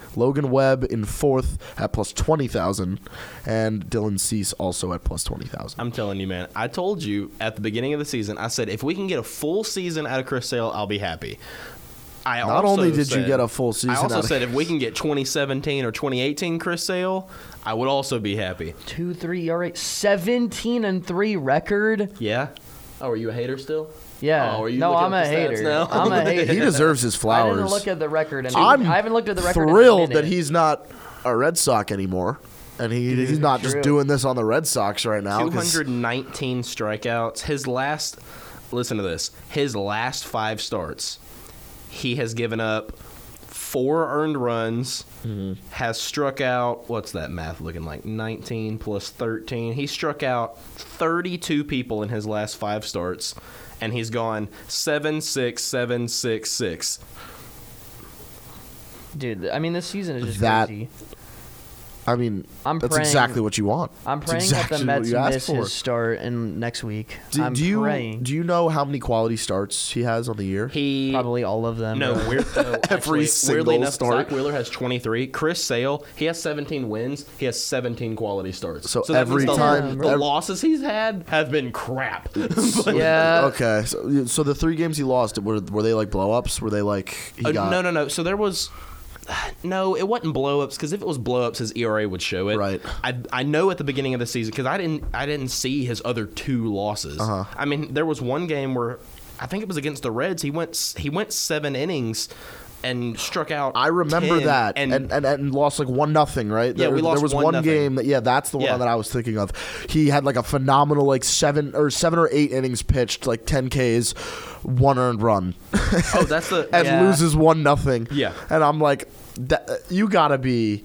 Logan Webb in fourth at plus 20,000, and Dylan Cease also at plus 20,000. I'm telling you, man. I told you at the beginning of the season, I said, if we can get a full season out of Chris Sale, I'll be happy. Not only did you get a full season, I also out said if we can get 2017 or 2018 Chris Sale, I would also be happy. 2.3 ERA, 17-3 record. Yeah. Oh, are you a hater still? Yeah. Oh, are you no, looking I'm at a the stats hater. now? I'm a hater. He deserves his flowers. I didn't look at the record. I haven't looked at the record. Thrilled in a that he's not a Red Sox anymore, and he's not just doing this on the Red Sox right now. 219 strikeouts. Listen to this. His last 5 starts, he has given up 4 earned runs, has struck out, what's that math looking like? 19 plus 13. He struck out 32 people in his last 5 starts, and he's gone 7-6-7-6-6. Dude, I mean, this season is just crazy. I mean, that's praying, exactly what you want. I'm praying that the Mets miss his start in next week. Do you know how many quality starts he has on the year? Probably all of them. No, every single start. Zach Wheeler has 23. Chris Sale, he has 17 wins. He has 17 quality starts. So every time the losses he's had have been crap. Yeah. Okay. So the 3 games he lost, were they like blow-ups? Were they like No. So there was. No, it wasn't blow-ups, because if it was blow-ups, his ERA would show it. Right. I know at the beginning of the season, because I didn't see his other 2 losses. I mean, there was one game where I think it was against the Reds. He went 7 innings and struck out. I remember 10 that and lost like 1-0, right? Yeah, we lost. There was 1-0. one game that's the one that I was thinking of. He had like a phenomenal like 7 or 8 innings pitched, like 10 Ks, 1 earned run. Oh, that's the and loses 1-0. Yeah, and I'm like, you gotta be.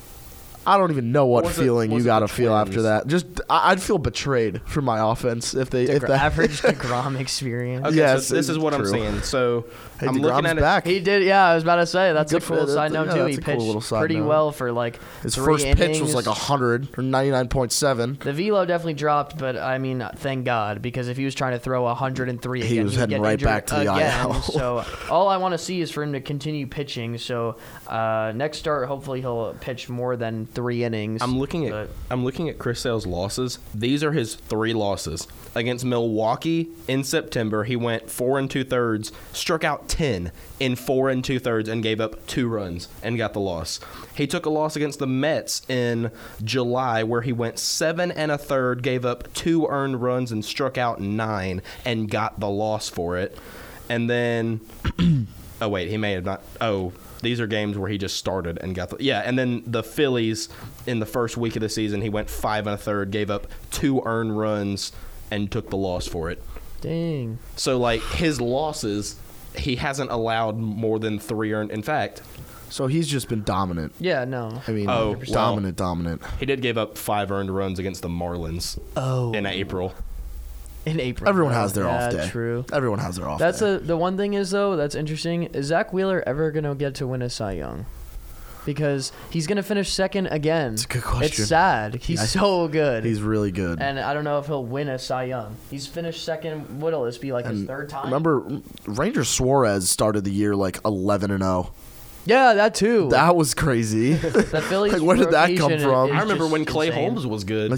I don't even know what feeling you gotta feel after that. Just I'd feel betrayed for my offense if the average DeGrom experience. Okay, yes, so this is what I'm saying. So hey, I'm DeGrom's looking at back. He did. Yeah, I was about to say that's a cool side note too. He pitched pretty well for like his 3 first innings. pitch was like 100 or 99.7. The velo definitely dropped, but I mean, thank God, because if he was trying to throw 103 again, he was heading right back to the IL. So all I want to see is for him to continue pitching. So next start, hopefully he'll pitch more than 3 innings. I'm looking at Chris Sale's losses. These are his 3 losses. Against Milwaukee in September, he went 4 2/3, struck out 10 in 4 2/3, and gave up 2 runs and got the loss. He took a loss against the Mets in July, where he went 7 1/3, gave up 2 earned runs and struck out 9 and got the loss for it. And then, oh wait, he may have not. Oh. These are games where he just started and got and then the Phillies in the first week of the season, he went 5 1/3, gave up 2 earned runs and took the loss for it. Dang. So like his losses, he hasn't allowed more than 3 earned. In fact, so he's just been dominant. Yeah, no. I mean, dominant. He did give up 5 earned runs against the Marlins. In April. In April. Everyone has their off day. True. Everyone has their off day. The one thing is, though, that's interesting. Is Zach Wheeler ever going to get to win a Cy Young? Because he's going to finish second again. It's a good question. It's sad. He's so good. He's really good. And I don't know if he'll win a Cy Young. He's finished second. What'll this be, like his 3rd time? Remember, Ranger Suarez started the year like 11-0. Yeah, that too. That was crazy. The Phillies. Like, where did that come from? I remember when Clay Holmes was good.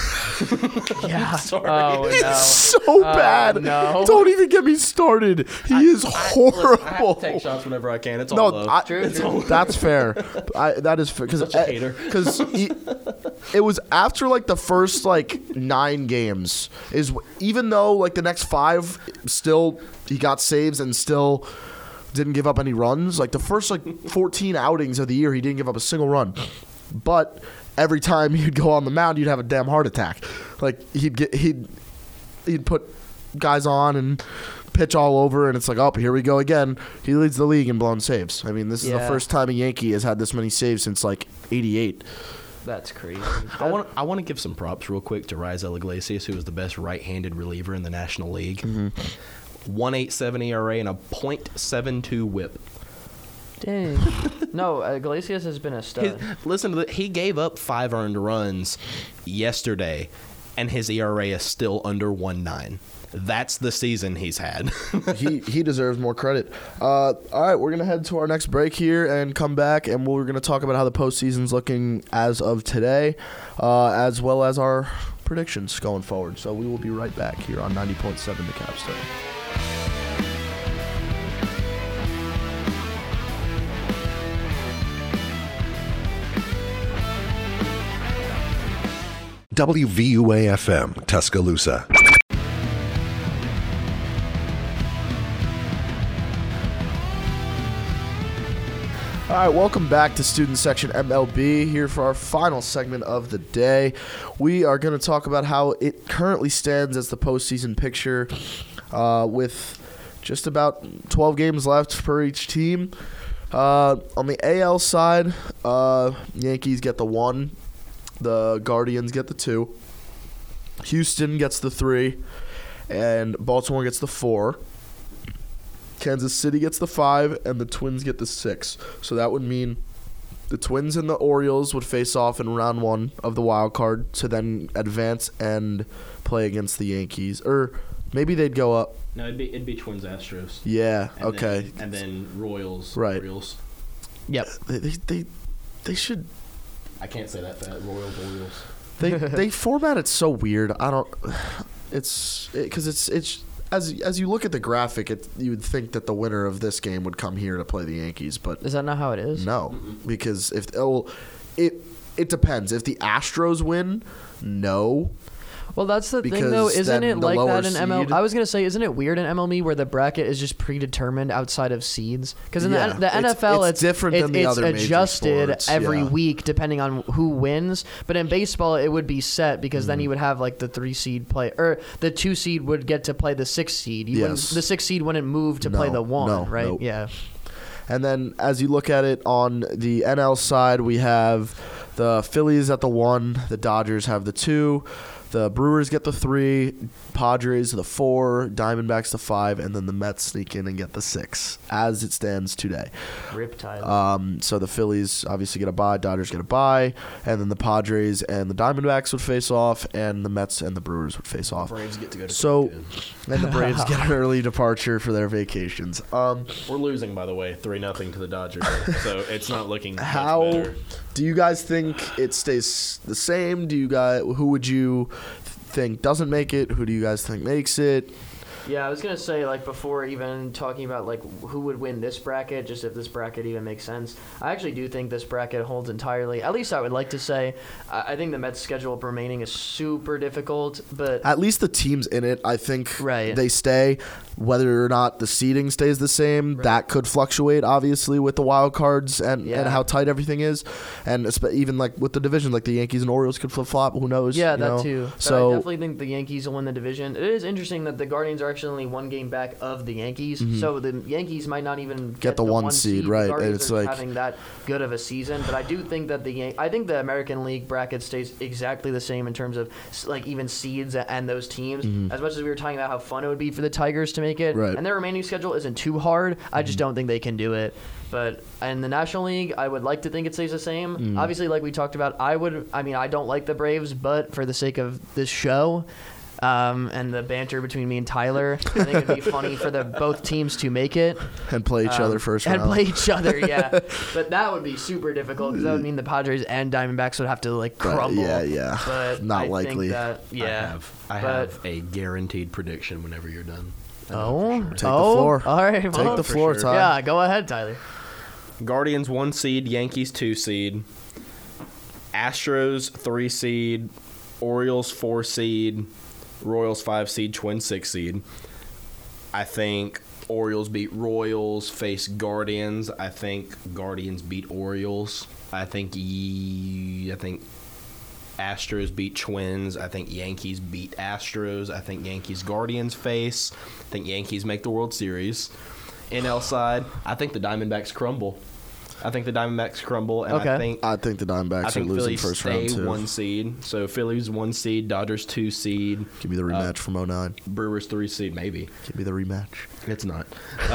Yeah. Sorry. Oh, no. It's so bad. No. Don't even get me started. He is horrible. I have to take shots whenever I can. It's all love. True. That's fair. That is fair. Because it was after like the first like 9 games. Even though like the next 5 still he got saves and still didn't give up any runs. Like the first like 14 outings of the year, he didn't give up a single run. But every time he'd go on the mound, you'd have a damn heart attack. Like he'd put guys on and pitch all over, and it's like, oh, here we go again. He leads the league in blown saves. I mean, this is the first time a Yankee has had this many saves since like '88. That's crazy. I want to give some props real quick to Raisel Iglesias, who is the best right-handed reliever in the National League. 1.87 ERA and a .72 WHIP. Dang. No, Iglesias has been a stud. Listen to that. He gave up 5 earned runs yesterday, and his ERA is still under 1.9. that's the season he's had. he deserves more credit. All right, we're going to head to our next break here and come back, and we're going to talk about how the postseason's looking as of today, as well as our predictions going forward. So we will be right back here on 90.7 The Capstone. WVUA-FM, Tuscaloosa. All right, welcome back to Student Section MLB, here for our final segment of the day. We are going to talk about how it currently stands as the postseason picture, with just about 12 games left per each team. On the AL side, Yankees get the 1. The Guardians get the 2. Houston gets the 3. And Baltimore gets the 4. Kansas City gets the 5. And the Twins get the 6. So that would mean the Twins and the Orioles would face off in round 1 of the wild card to then advance and play against the Yankees. Or maybe they'd go up. No, it'd be Twins Astros. Yeah, and okay. Then Royals. Right. Orioles. Yep. They should. I can't say that fast. Orioles. They format it so weird. I don't. It's because it's as you look at the graphic, you would think that the winner of this game would come here to play the Yankees, but Is that not how it is? no, because it depends. If the Astros win, no. Well, that's the thing, Because though. Isn't then it the like lower that in MLB? seed- I was going to say, isn't it weird in MLB where the bracket is just predetermined outside of seeds? Because in Yeah, the it's- NFL, it's different than the other major adjusted sports, every yeah. week depending on who wins. But in baseball, it would be set because then you would have like the 3 seed play, or the 2 seed would get to play the 6 seed. Yes. The 6 seed wouldn't move to play No, the 1, no, right? nope. Yeah. And then as you look at it on the NL side, we have the Phillies at the 1, the Dodgers have the 2, the Brewers get the 3, Padres the 4, Diamondbacks the 5, and then the Mets sneak in and get the 6 as it stands today. Riptide. So the Phillies obviously get a bye, Dodgers get a bye, and then the Padres and the Diamondbacks would face off, and the Mets and the Brewers would face off. Braves get to go to So, Cancun. and the Braves get an early departure for their vacations. We're losing, by the way, 3-0 to the Dodgers. So it's not looking much How better. do you guys think it stays the same? Who would you think doesn't make it? Who do you guys think makes it? Yeah, I was gonna say, like, before even talking about like who would win this bracket, just if this bracket even makes sense. I actually do think this bracket holds entirely. At least I would like to say. I think the Mets' schedule remaining is super difficult, but At least the teams in it, I think Right. they stay. Whether or not the seeding stays the same, that could fluctuate, obviously, with the wild cards and how tight everything is. And even like with the division, like the Yankees and Orioles could flip-flop. Who knows? yeah, you that know? too. But So I definitely think the Yankees will win the division. It is interesting that the Guardians are actually only 1 game back of the Yankees, so the Yankees might not even get the 1 seed. seed, right. The Guardians It's are like- having that good of a season, but I do think that I think the American League bracket stays exactly the same in terms of like even seeds and those teams. As much as we were talking about how fun it would be for the Tigers to make it, Right. and their remaining schedule isn't too hard. I just don't think they can do it. But in the National League, I would like to think it stays the same. Obviously, like we talked about, I don't like the Braves, but for the sake of this show, and the banter between me and Tyler, I think it'd be funny for both teams to make it. and play each other first round. And play each other, yeah. But that would be super difficult because that would mean the Padres and Diamondbacks would have to like crumble. Yeah. But Not I likely. Think that, yeah. I have a guaranteed prediction whenever you're done. Take the floor. All right. Take well, the floor, sure. Ty. Yeah, go ahead, Tyler. Guardians 1 seed, Yankees 2 seed, Astros 3 seed, Orioles 4 seed, Royals 5 seed, Twins 6 seed. I think Orioles beat Royals, face Guardians. I think Guardians beat Orioles. I think Astros beat Twins. I think Yankees beat Astros. I think Yankees Guardians face. I think Yankees make the World Series. NL side, I think the Diamondbacks crumble. And Okay. I think the Diamondbacks are losing Phillies first stay round too. 1 seed. So Phillies 1 seed, Dodgers 2 seed, Give me the rematch from 09. Brewers 3 seed, maybe. Give me the rematch. It's not.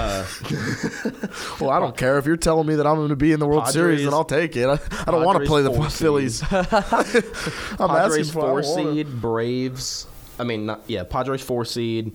Well, I don't care if you're telling me that I'm going to be in the World Series, then I'll take it. I don't want to Padres play the 4 Phillies. I'm Padres asking for 4 I don't wanna- seed, Braves Padres 4 seed,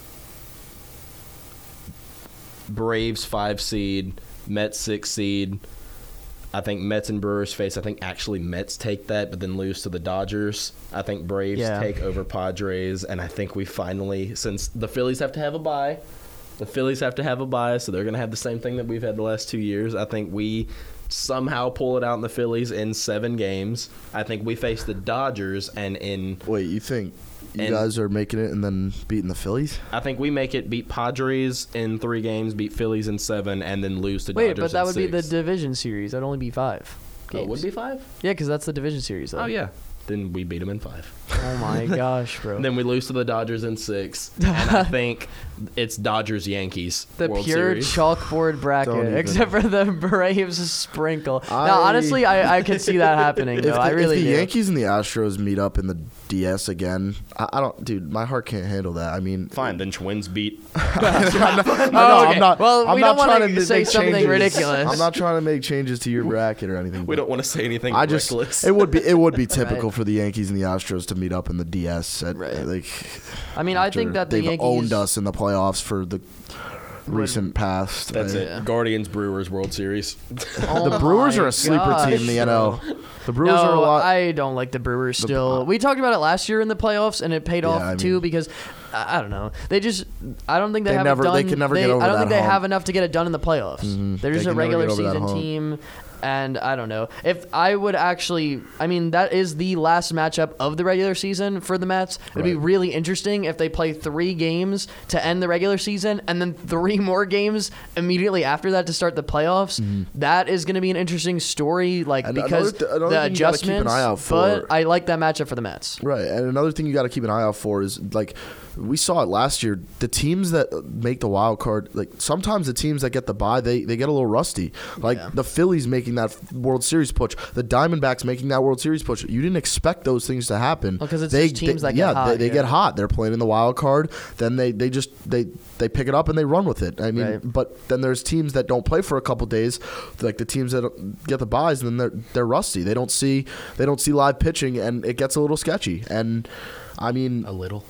Braves 5 seed, Mets 6 seed. I think Mets and Brewers face. I think actually Mets take that, but then lose to the Dodgers. I think Braves take over Padres, and I think we finally, since the Phillies have to have a bye, so they're going to have the same thing that we've had the last 2 years. I think we somehow pull it out in the Phillies in 7 games. I think we face the Dodgers, and in... Wait, you think you guys are making it and then beating the Phillies? I think we make it, beat Padres in 3 games, beat Phillies in 7, and then lose to Dodgers in 6. Wait, but that would be the division series. That'd only be 5 games. Oh, it would be 5? Yeah, because that's the division series, though. Oh, yeah. Then we beat them in 5. Oh, my gosh, bro. Then we lose to the Dodgers in 6. And I think it's Dodgers-Yankees The World pure Series. chalkboard bracket, except for the Braves sprinkle. Now, honestly, I could see that happening, though. I really do. If the do. Yankees and the Astros meet up in the DS again, I don't... Dude, my heart can't handle that. I mean... Fine, then Twins beat... I'm not Well, we don't trying want to say make something changes. ridiculous. I'm not trying to make changes to your bracket or anything. We don't want to say anything reckless. It would be typical for the Yankees and the Astros to meet up in the DS. I mean, I think that the they've Yankees owned us in the playoffs for the recent past. That's it. Guardians Brewers World Series. The Brewers are a sleeper team in the NL. The Brewers are a lot. I don't like the Brewers still. We talked about it last year in the playoffs, and it paid off too because I don't know. I don't think they have it done. They can never get over that. I don't think they hump. have enough to get it done in the playoffs. Mm-hmm. They're just a regular season team. And I don't know. If I would actually, I mean, that is the last matchup of the regular season for the Mets. It would be really interesting if they play 3 games to end the regular season and then 3 more games immediately after that to start the playoffs. Mm-hmm. That is going to be an interesting story, because the adjustments. But I like that matchup for the Mets. Right. And another thing you got to keep an eye out for is, we saw it last year. The teams that make the wild card, sometimes the teams that get the bye, they get a little rusty. The Phillies making that World Series push, the Diamondbacks making that World Series push. You didn't expect those things to happen. Because it's just teams that get hot. They get hot. They're playing in the wild card. Then they pick it up and they run with it. I mean, but then there's teams that don't play for a couple days, like the teams that get the byes, and then they're rusty. They don't see live pitching, and it gets a little sketchy. And I mean, a little.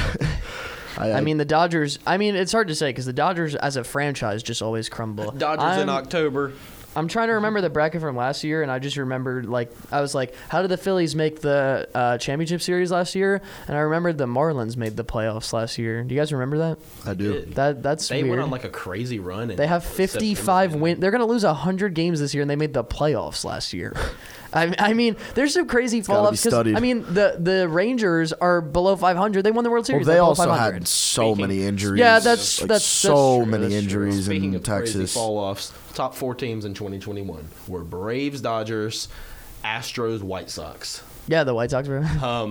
I mean, the Dodgers, it's hard to say because the Dodgers as a franchise just always crumble. Dodgers in October. I'm trying to remember the bracket from last year, and I just remembered, I was like, how did the Phillies make the championship series last year? And I remembered the Marlins made the playoffs last year. Do you guys remember that? I do. That's weird. They went on a crazy run. They have 55 wins. They're going to lose 100 games this year, and they made the playoffs last year. I mean, there's some crazy fall-offs. I mean, the Rangers are below 500. They won the World Series. Well, they also had so many injuries. Yeah, that's so many injuries in Texas. Crazy fall-offs, top 4 teams in 2021 were Braves, Dodgers, Astros, White Sox. Yeah, the White Sox were.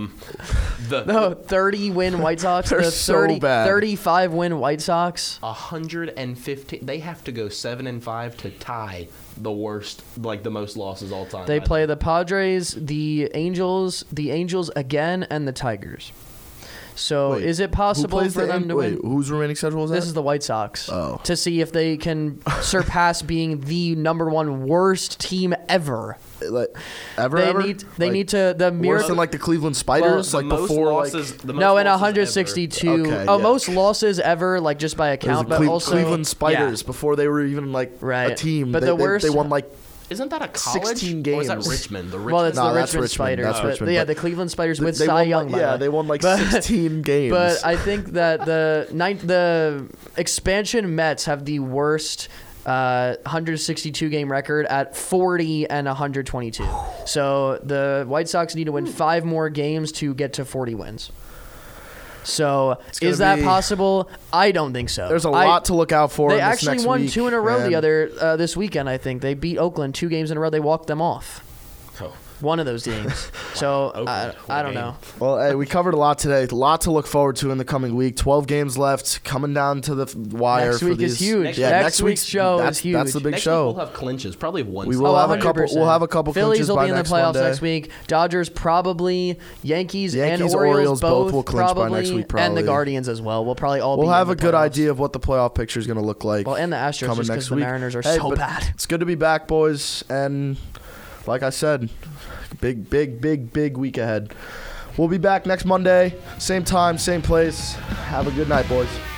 30-win White Sox. They're so bad. 35-win White Sox. 115. They have to go 7-5 to tie the worst, the most losses all time. They play the Padres, the Angels again, and the Tigers. So is it possible for them to win? Whose remaining schedule is that? This is the White Sox. Oh. To see if they can surpass being the number 1 worst team ever. They need to worse than the Cleveland Spiders, in 162. Okay, most losses ever, just by a count, but also Cleveland Spiders before they were even a team. But the worst, they won Isn't that a college? 16 games. Or is that Richmond? Well, it's the Richmond Spiders. That's Richmond. The Cleveland Spiders with Cy Young. They won 16 games. But I think that the expansion Mets have the worst 162 game record at 40 and 122. So the White Sox need to win 5 more games to get to 40 wins. So is that possible? I don't think so. There's a lot to look out for. They actually won 2 in a row this weekend. I think they beat Oakland 2 games in a row. They walked them off. One of those games. So I don't know. Well, hey, we covered a lot today. A lot to look forward to in the coming week. 12 games left, coming down to the wire. Next week is huge. Next week's show is huge. That's the big show. We'll have clinches. Probably one. We will have a couple. We'll have a couple. Phillies clinches will by be in the playoffs next week. Dodgers probably. Yankees and Orioles both will clinch by next week. Probably. And the Guardians as well. We'll probably all. We'll have a good idea of what the playoff picture is going to look like. Well, and the Astros just because the Mariners are so bad. It's good to be back, boys, and like I said. Big week ahead. We'll be back next Monday, same time, same place. Have a good night, boys.